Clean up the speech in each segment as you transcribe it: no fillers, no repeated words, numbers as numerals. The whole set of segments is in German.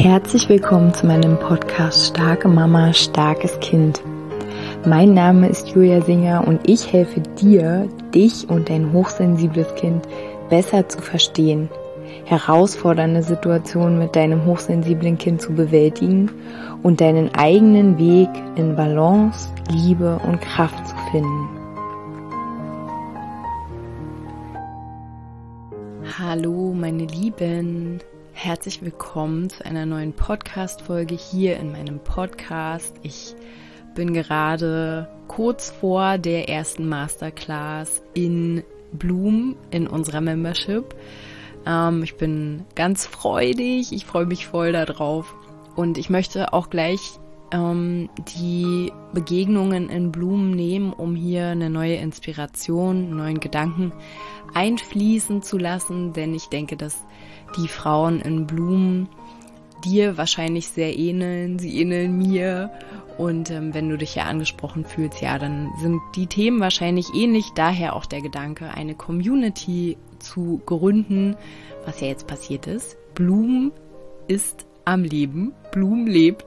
Herzlich willkommen zu meinem Podcast Starke Mama, starkes Kind. Mein Name ist Julia Singer und ich helfe dir, dich und dein hochsensibles Kind besser zu verstehen, herausfordernde Situationen mit deinem hochsensiblen Kind zu bewältigen und deinen eigenen Weg in Balance, Liebe und Kraft zu finden. Hallo meine Lieben, herzlich willkommen zu einer neuen Podcast-Folge hier in meinem Podcast. Ich bin gerade kurz vor der ersten Masterclass in Bloom in unserer Membership. Ich bin ganz freudig, ich freue mich voll darauf und ich möchte auch gleich die Begegnungen in Bloom nehmen, um hier eine neue Inspiration, einen neuen Gedanken einfließen zu lassen, denn ich denke, dass die Frauen in Bloom dir wahrscheinlich sehr ähneln, sie ähneln mir und wenn du dich ja angesprochen fühlst, ja, dann sind die Themen wahrscheinlich ähnlich, daher auch der Gedanke, eine Community zu gründen, was ja jetzt passiert ist. Bloom ist am Leben, Bloom lebt.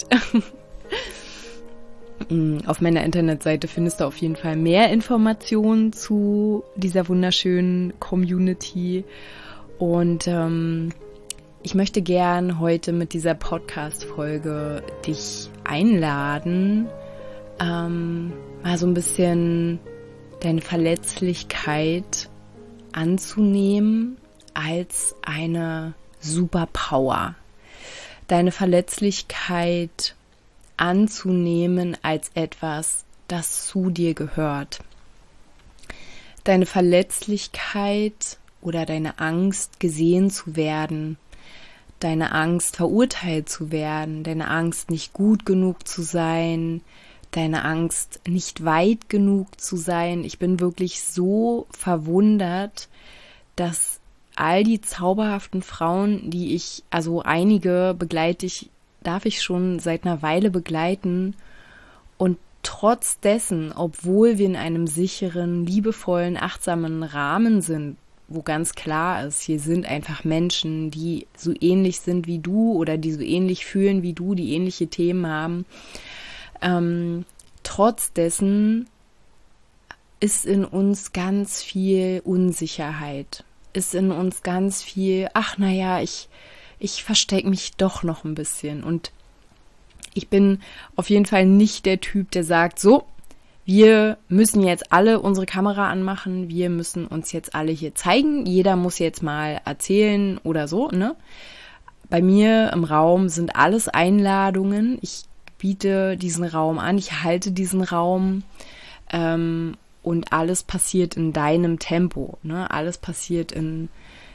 Auf meiner Internetseite findest du auf jeden Fall mehr Informationen zu dieser wunderschönen Community und ich möchte gern heute mit dieser Podcast-Folge dich einladen, mal so ein bisschen deine Verletzlichkeit anzunehmen als eine Superpower. Deine Verletzlichkeit anzunehmen als etwas, das zu dir gehört. Deine Verletzlichkeit oder deine Angst, gesehen zu werden, deine Angst, verurteilt zu werden, deine Angst, nicht gut genug zu sein, deine Angst, nicht weit genug zu sein. Ich bin wirklich so verwundert, dass all die zauberhaften Frauen, die ich, also einige darf ich schon seit einer Weile begleiten und trotz dessen, obwohl wir in einem sicheren, liebevollen, achtsamen Rahmen sind, wo ganz klar ist, hier sind einfach Menschen, die so ähnlich sind wie du oder die so ähnlich fühlen wie du, die ähnliche Themen haben. Trotz dessen ist in uns ganz viel Unsicherheit, ist in uns ganz viel, ich verstecke mich doch noch ein bisschen. Und ich bin auf jeden Fall nicht der Typ, der sagt, so, wir müssen jetzt alle unsere Kamera anmachen, wir müssen uns jetzt alle hier zeigen, jeder muss jetzt mal erzählen oder so, ne? Bei mir im Raum sind alles Einladungen, ich biete diesen Raum an, ich halte diesen Raum und alles passiert in deinem Tempo, ne? Alles passiert im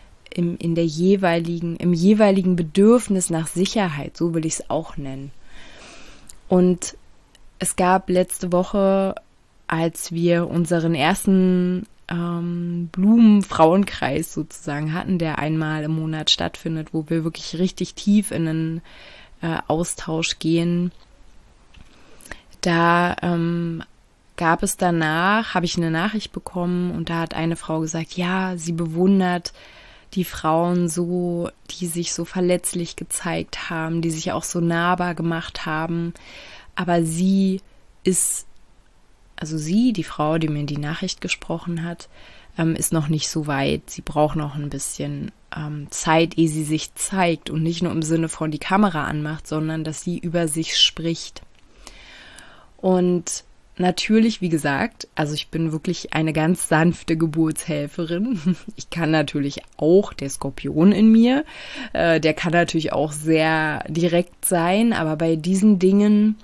jeweiligen Bedürfnis nach Sicherheit, so will ich es auch nennen. Und es gab letzte Woche, als wir unseren ersten Blumenfrauenkreis sozusagen hatten, der einmal im Monat stattfindet, wo wir wirklich richtig tief in einen Austausch gehen, da habe ich eine Nachricht bekommen und da hat eine Frau gesagt, ja, sie bewundert die Frauen so, die sich so verletzlich gezeigt haben, die sich auch so nahbar gemacht haben, aber die Frau, die mir die Nachricht gesprochen hat, ist noch nicht so weit. Sie braucht noch ein bisschen Zeit, ehe sie sich zeigt und nicht nur im Sinne von die Kamera anmacht, sondern dass sie über sich spricht. Und natürlich, wie gesagt, also ich bin wirklich eine ganz sanfte Geburtshelferin. Ich kann natürlich auch, der Skorpion in mir, der kann natürlich auch sehr direkt sein, aber bei diesen Dingen,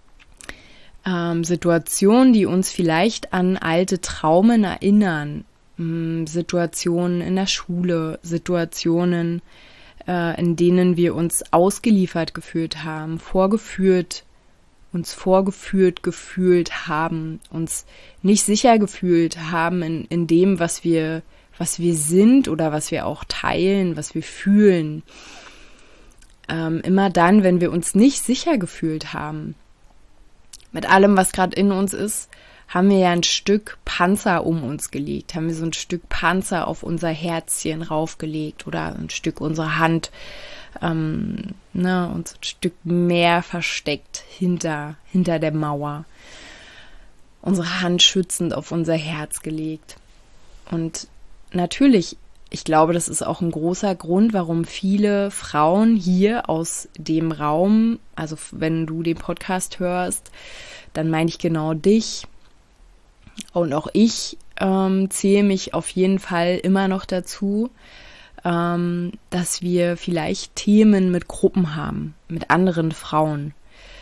Situationen, die uns vielleicht an alte Traumen erinnern, Situationen in der Schule, Situationen, in denen wir uns ausgeliefert gefühlt haben, uns vorgeführt gefühlt haben, uns nicht sicher gefühlt haben in dem, was wir sind oder was wir auch teilen, was wir fühlen. Immer dann, wenn wir uns nicht sicher gefühlt haben, mit allem, was gerade in uns ist, haben wir ja ein Stück Panzer um uns gelegt, haben wir so ein Stück Panzer auf unser Herzchen raufgelegt oder ein Stück unserer Hand uns ein Stück mehr versteckt hinter der Mauer. Unsere Hand schützend auf unser Herz gelegt. Und natürlich, ich glaube, das ist auch ein großer Grund, warum viele Frauen hier aus dem Raum, also wenn du den Podcast hörst, dann meine ich genau dich. Und auch ich zähle mich auf jeden Fall immer noch dazu, dass wir vielleicht Themen mit Gruppen haben, mit anderen Frauen.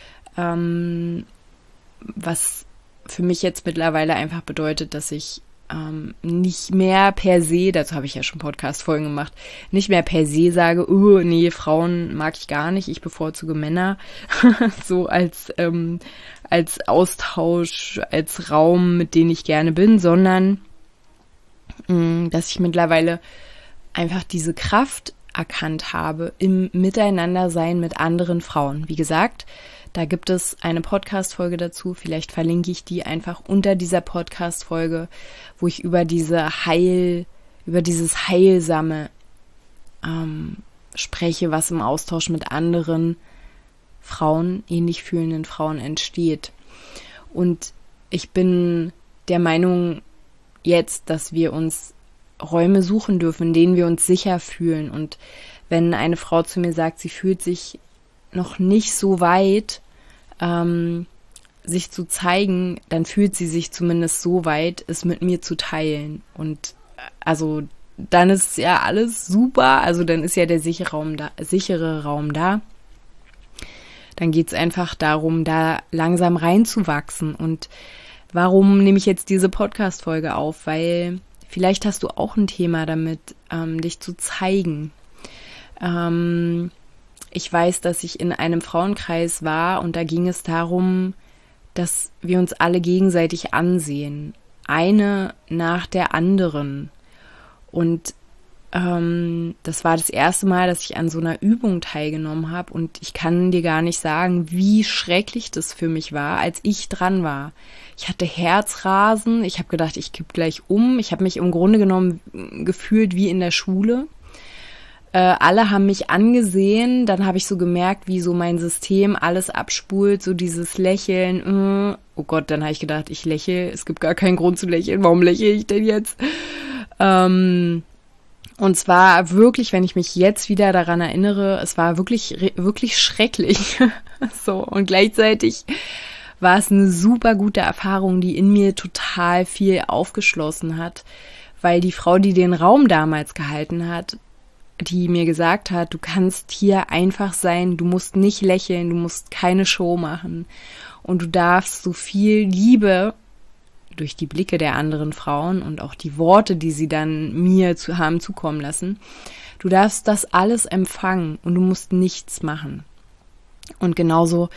Was für mich jetzt mittlerweile einfach bedeutet, dass ich nicht mehr per se, dazu habe ich ja schon Podcast-Folgen gemacht, nicht mehr per se sage, oh nee, Frauen mag ich gar nicht, ich bevorzuge Männer, so als Austausch, als Raum, mit dem ich gerne bin, sondern dass ich mittlerweile einfach diese Kraft erkannt habe im Miteinandersein mit anderen Frauen. Wie gesagt, da gibt es eine Podcast-Folge dazu, vielleicht verlinke ich die einfach unter dieser Podcast-Folge, wo ich über dieses Heilsame spreche, was im Austausch mit anderen Frauen, ähnlich fühlenden Frauen entsteht. Und ich bin der Meinung jetzt, dass wir uns Räume suchen dürfen, in denen wir uns sicher fühlen. Und wenn eine Frau zu mir sagt, sie fühlt sich noch nicht so weit, sich zu zeigen, dann fühlt sie sich zumindest so weit, es mit mir zu teilen. Und also dann ist ja alles super, also dann ist ja der sichere Raum da. Dann geht es einfach darum, da langsam reinzuwachsen. Und warum nehme ich jetzt diese Podcast-Folge auf? Weil vielleicht hast du auch ein Thema damit, dich zu zeigen. Ich weiß, dass ich in einem Frauenkreis war und da ging es darum, dass wir uns alle gegenseitig ansehen. Eine nach der anderen. Und das war das erste Mal, dass ich an so einer Übung teilgenommen habe und ich kann dir gar nicht sagen, wie schrecklich das für mich war, als ich dran war. Ich hatte Herzrasen, ich habe gedacht, ich kipp gleich um. Ich habe mich im Grunde genommen gefühlt wie in der Schule. Alle haben mich angesehen, dann habe ich so gemerkt, wie so mein System alles abspult, so dieses Lächeln. Oh Gott, dann habe ich gedacht, ich lächle, es gibt gar keinen Grund zu lächeln, warum lächle ich denn jetzt? Und zwar wirklich, wenn ich mich jetzt wieder daran erinnere, es war wirklich, wirklich schrecklich. So, und gleichzeitig war es eine super gute Erfahrung, die in mir total viel aufgeschlossen hat, weil die Frau, die den Raum damals gehalten hat, die mir gesagt hat, du kannst hier einfach sein, du musst nicht lächeln, du musst keine Show machen und du darfst so viel Liebe durch die Blicke der anderen Frauen und auch die Worte, die sie dann mir haben zukommen lassen, du darfst das alles empfangen und du musst nichts machen. Und genauso,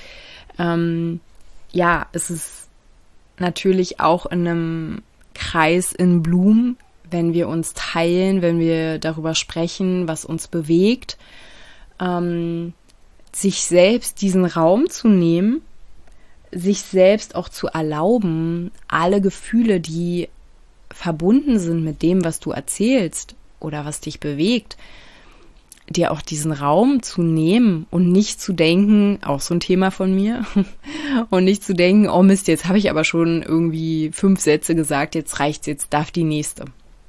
es ist natürlich auch in einem Kreis in Bloom, wenn wir uns teilen, wenn wir darüber sprechen, was uns bewegt, sich selbst diesen Raum zu nehmen, sich selbst auch zu erlauben, alle Gefühle, die verbunden sind mit dem, was du erzählst oder was dich bewegt, dir auch diesen Raum zu nehmen und nicht zu denken, auch so ein Thema von mir, und nicht zu denken, oh Mist, jetzt habe ich aber schon irgendwie 5 Sätze gesagt, jetzt reicht's, jetzt darf die nächste.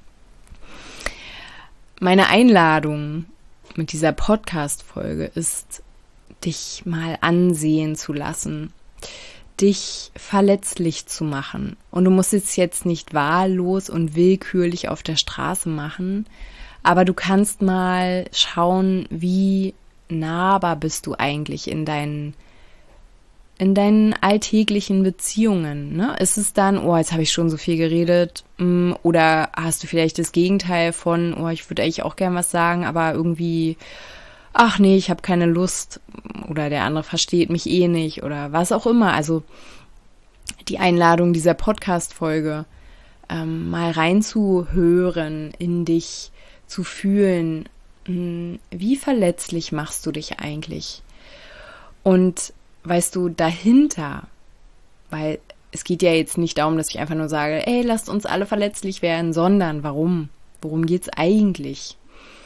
Meine Einladung mit dieser Podcast-Folge ist, dich mal ansehen zu lassen, dich verletzlich zu machen. Und du musst es jetzt nicht wahllos und willkürlich auf der Straße machen, aber du kannst mal schauen, wie nahbar bist du eigentlich in deinen alltäglichen Beziehungen, ne? Ist es dann, oh, jetzt habe ich schon so viel geredet, oder hast du vielleicht das Gegenteil von, oh, ich würde eigentlich auch gern was sagen, aber irgendwie, ach nee, ich habe keine Lust, oder der andere versteht mich eh nicht, oder was auch immer. Also die Einladung dieser Podcast-Folge, mal reinzuhören, in dich zu fühlen, wie verletzlich machst du dich eigentlich? Und weißt du, dahinter, weil es geht ja jetzt nicht darum, dass ich einfach nur sage, ey, lasst uns alle verletzlich werden, sondern warum? Worum geht's eigentlich?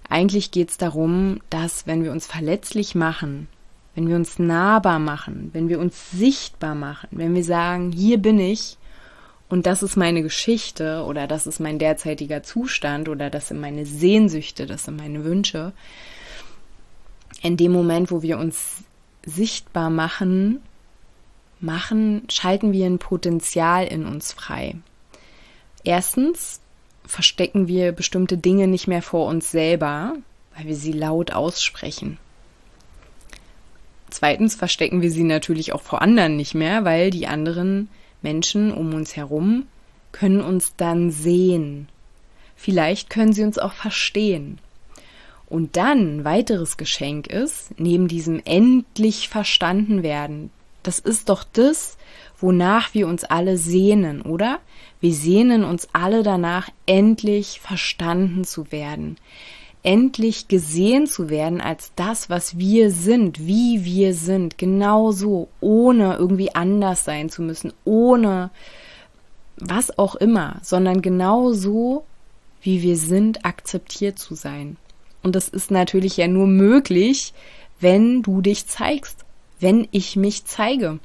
Eigentlich geht es darum, dass wenn wir uns verletzlich machen, wenn wir uns nahbar machen, wenn wir uns sichtbar machen, wenn wir sagen, hier bin ich und das ist meine Geschichte oder das ist mein derzeitiger Zustand oder das sind meine Sehnsüchte, das sind meine Wünsche. In dem Moment, wo wir uns sichtbar machen, schalten wir ein Potenzial in uns frei. Erstens verstecken wir bestimmte Dinge nicht mehr vor uns selber, weil wir sie laut aussprechen. Zweitens verstecken wir sie natürlich auch vor anderen nicht mehr, weil die anderen Menschen um uns herum können uns dann sehen. Vielleicht können sie uns auch verstehen. Und dann ein weiteres Geschenk ist, neben diesem endlich verstanden werden, das ist doch das, wonach wir uns alle sehnen, oder? Wir sehnen uns alle danach, endlich verstanden zu werden, endlich gesehen zu werden als das, was wir sind, wie wir sind, genau so, ohne irgendwie anders sein zu müssen, ohne was auch immer, sondern genau so, wie wir sind, akzeptiert zu sein. Und das ist natürlich ja nur möglich, wenn du dich zeigst, wenn ich mich zeige.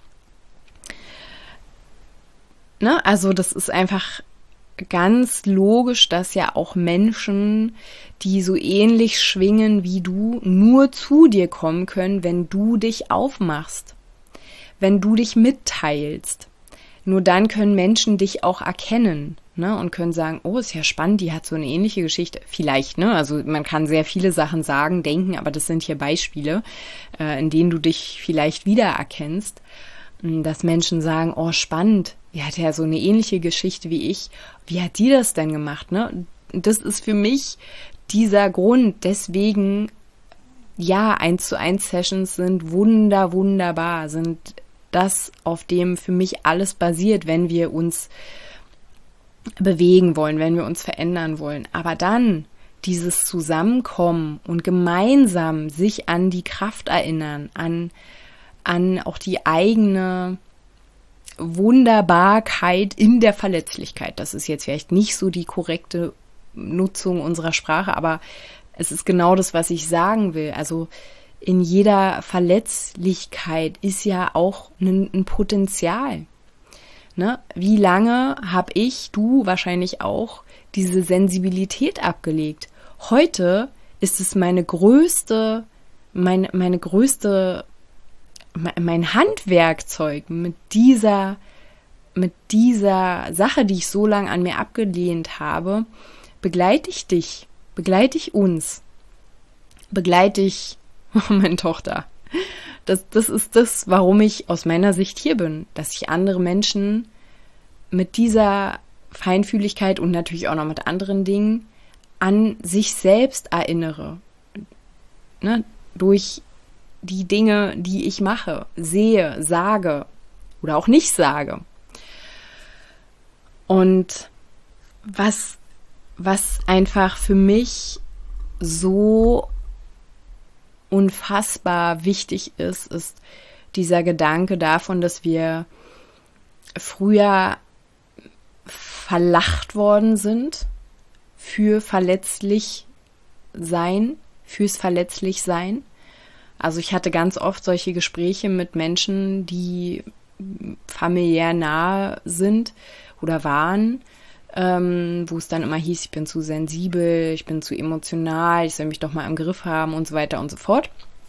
Ne? Also das ist einfach ganz logisch, dass ja auch Menschen, die so ähnlich schwingen wie du, nur zu dir kommen können, wenn du dich aufmachst, wenn du dich mitteilst. Nur dann können Menschen dich auch erkennen, ne, und können sagen, oh, ist ja spannend, die hat so eine ähnliche Geschichte. Vielleicht, ne? Also man kann sehr viele Sachen sagen, denken, aber das sind hier Beispiele, in denen du dich vielleicht wiedererkennst, dass Menschen sagen, oh, spannend, die hat ja so eine ähnliche Geschichte wie ich. Wie hat die das denn gemacht, ne? Das ist für mich dieser Grund. Deswegen, ja, 1:1 Sessions sind wunderbar, sind das, auf dem für mich alles basiert, wenn wir uns bewegen wollen, wenn wir uns verändern wollen. Aber dann dieses Zusammenkommen und gemeinsam sich an die Kraft erinnern, an auch die eigene Wunderbarkeit in der Verletzlichkeit. Das ist jetzt vielleicht nicht so die korrekte Nutzung unserer Sprache, aber es ist genau das, was ich sagen will. Also in jeder Verletzlichkeit ist ja auch ein Potenzial. Ne? Wie lange habe ich, du wahrscheinlich auch, diese Sensibilität abgelegt? Heute ist es mein Handwerkzeug mit dieser Sache, die ich so lange an mir abgelehnt habe, begleite ich dich, begleite ich uns, begleite ich meine Tochter. Das ist das, warum ich aus meiner Sicht hier bin, dass ich andere Menschen mit dieser Feinfühligkeit und natürlich auch noch mit anderen Dingen an sich selbst erinnere. Ne? Durch die Dinge, die ich mache, sehe, sage oder auch nicht sage. Und was einfach für mich so unfassbar wichtig ist dieser Gedanke davon, dass wir früher verlacht worden sind fürs verletzlich sein. Also ich hatte ganz oft solche Gespräche mit Menschen, die familiär nahe sind oder waren, wo es dann immer hieß, ich bin zu sensibel, ich bin zu emotional, ich soll mich doch mal im Griff haben und so weiter und so fort.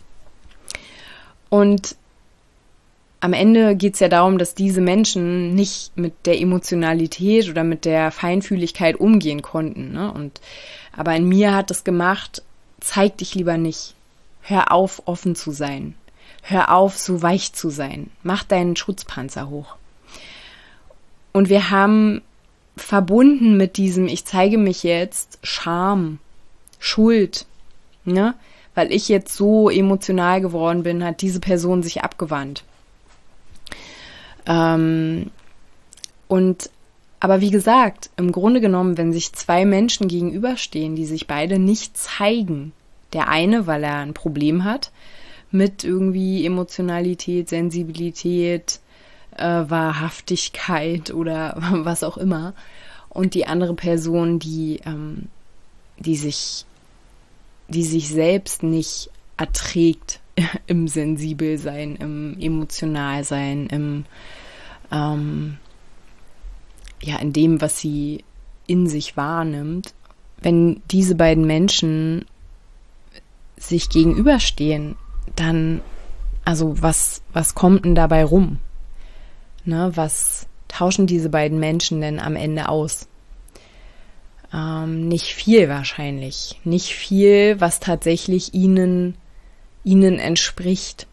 Und am Ende geht es ja darum, dass diese Menschen nicht mit der Emotionalität oder mit der Feinfühligkeit umgehen konnten. Ne? Aber in mir hat es gemacht, zeig dich lieber nicht. Hör auf, offen zu sein. Hör auf, so weich zu sein. Mach deinen Schutzpanzer hoch. Und wir haben verbunden mit diesem, ich zeige mich jetzt, Scham, Schuld, ne? Weil ich jetzt so emotional geworden bin, hat diese Person sich abgewandt. Aber wie gesagt, im Grunde genommen, wenn sich zwei Menschen gegenüberstehen, die sich beide nicht zeigen, der eine, weil er ein Problem hat mit irgendwie Emotionalität, Sensibilität, Wahrhaftigkeit oder was auch immer, und die andere Person, die sich die sich selbst nicht erträgt im Sensibelsein, im Emotionalsein, in dem, was sie in sich wahrnimmt. Wenn diese beiden Menschen sich gegenüberstehen, dann, also was kommt denn dabei rum? Ne, was tauschen diese beiden Menschen denn am Ende aus? Nicht viel wahrscheinlich. Nicht viel, was tatsächlich ihnen entspricht.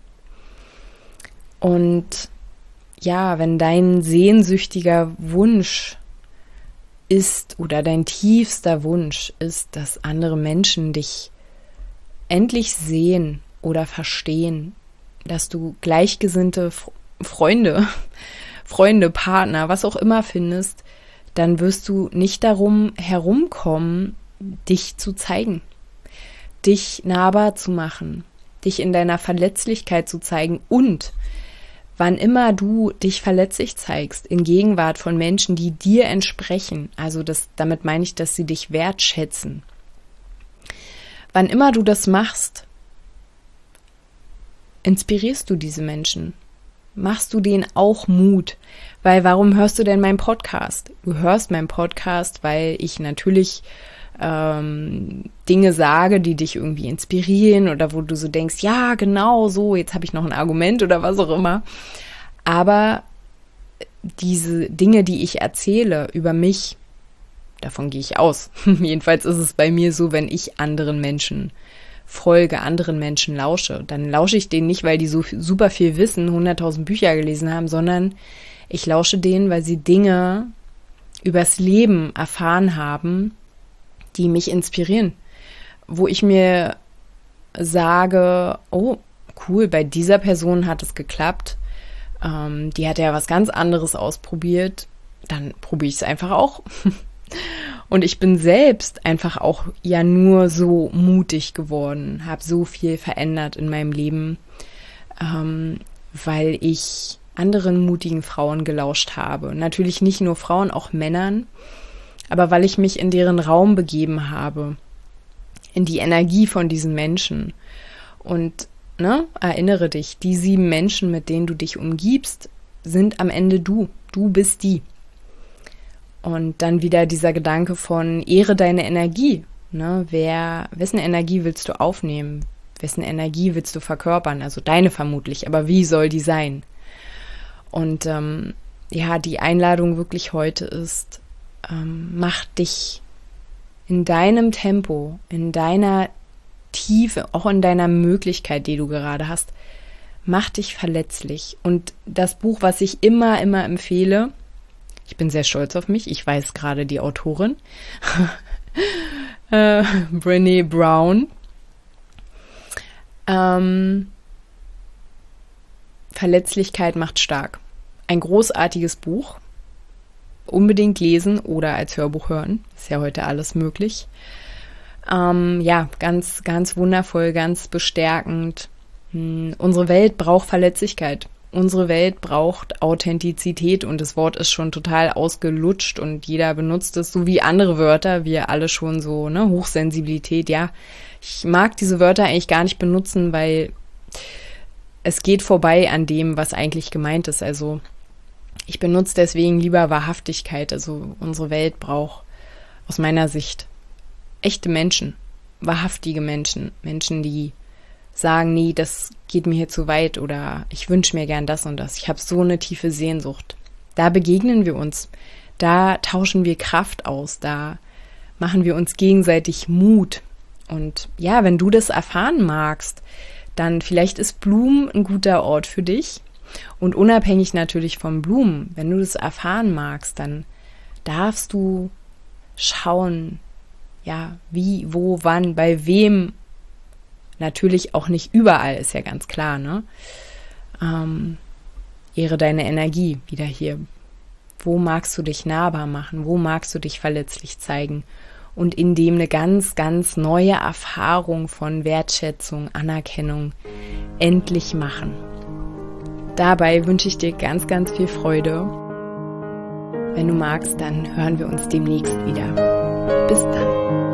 Und ja, wenn dein sehnsüchtiger Wunsch ist oder dein tiefster Wunsch ist, dass andere Menschen dich endlich sehen oder verstehen, dass du gleichgesinnte Freunde, Partner, was auch immer findest, dann wirst du nicht darum herumkommen, dich zu zeigen, dich nahbar zu machen, dich in deiner Verletzlichkeit zu zeigen und wann immer du dich verletzlich zeigst, in Gegenwart von Menschen, die dir entsprechen, also damit meine ich, dass sie dich wertschätzen. Wann immer du das machst, inspirierst du diese Menschen. Machst du denen auch Mut? Weil warum hörst du denn meinen Podcast? Du hörst meinen Podcast, weil ich natürlich Dinge sage, die dich irgendwie inspirieren oder wo du so denkst, ja, genau so, jetzt habe ich noch ein Argument oder was auch immer. Aber diese Dinge, die ich erzähle über mich, davon gehe ich aus. Jedenfalls ist es bei mir so, wenn ich anderen Menschen folge, anderen Menschen lausche, dann lausche ich denen nicht, weil die so super viel wissen, 100.000 Bücher gelesen haben, sondern ich lausche denen, weil sie Dinge übers Leben erfahren haben, die mich inspirieren, wo ich mir sage, oh, cool, bei dieser Person hat es geklappt, die hat ja was ganz anderes ausprobiert, dann probiere ich es einfach auch. Und ich bin selbst einfach auch ja nur so mutig geworden, habe so viel verändert in meinem Leben, weil ich anderen mutigen Frauen gelauscht habe. Natürlich nicht nur Frauen, auch Männern, aber weil ich mich in deren Raum begeben habe, in die Energie von diesen Menschen. Und erinnere dich, die 7 Menschen, mit denen du dich umgibst, sind am Ende du. Du bist die. Und dann wieder dieser Gedanke von ehre deine Energie. Ne? Wessen Energie willst du aufnehmen? Wessen Energie willst du verkörpern? Also deine vermutlich, aber wie soll die sein? Und die Einladung wirklich heute ist, mach dich in deinem Tempo, in deiner Tiefe, auch in deiner Möglichkeit, die du gerade hast, mach dich verletzlich. Und das Buch, was ich immer empfehle, ich bin sehr stolz auf mich, ich weiß gerade die Autorin, Brené Brown, Verletzlichkeit macht stark. Ein großartiges Buch, unbedingt lesen oder als Hörbuch hören, ist ja heute alles möglich. Ganz, ganz wundervoll, ganz bestärkend. Unsere Welt braucht Verletzlichkeit. Unsere Welt braucht Authentizität und das Wort ist schon total ausgelutscht und jeder benutzt es so wie andere Wörter, wir alle schon so, Hochsensibilität, ja. Ich mag diese Wörter eigentlich gar nicht benutzen, weil es geht vorbei an dem, was eigentlich gemeint ist. Also ich benutze deswegen lieber Wahrhaftigkeit. Also unsere Welt braucht aus meiner Sicht echte Menschen, wahrhaftige Menschen, Menschen, die sagen, nee, das geht mir hier zu weit oder ich wünsche mir gern das und das. Ich habe so eine tiefe Sehnsucht. Da begegnen wir uns, da tauschen wir Kraft aus, da machen wir uns gegenseitig Mut. Und ja, wenn du das erfahren magst, dann vielleicht ist Blumen ein guter Ort für dich. Und unabhängig natürlich von Blumen, wenn du das erfahren magst, dann darfst du schauen, ja, wie, wo, wann, bei wem. Natürlich auch nicht überall, ist ja ganz klar, ne? Ehre deine Energie wieder hier. Wo magst du dich nahbar machen? Wo magst du dich verletzlich zeigen? Und in dem eine ganz, ganz neue Erfahrung von Wertschätzung, Anerkennung endlich machen. Dabei wünsche ich dir ganz, ganz viel Freude. Wenn du magst, dann hören wir uns demnächst wieder. Bis dann.